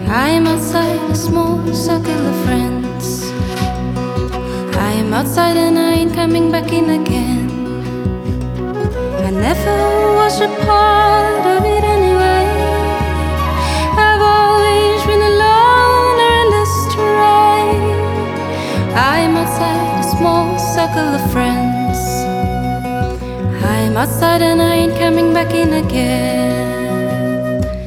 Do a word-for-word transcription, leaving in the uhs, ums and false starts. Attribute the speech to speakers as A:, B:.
A: I'm outside a small circle of friends. I'm outside and I ain't coming back in again. I never was a part of it anyway. I've always been a loner and a stray. I'm outside a small circle of friends. I'm outside and I ain't coming back in again.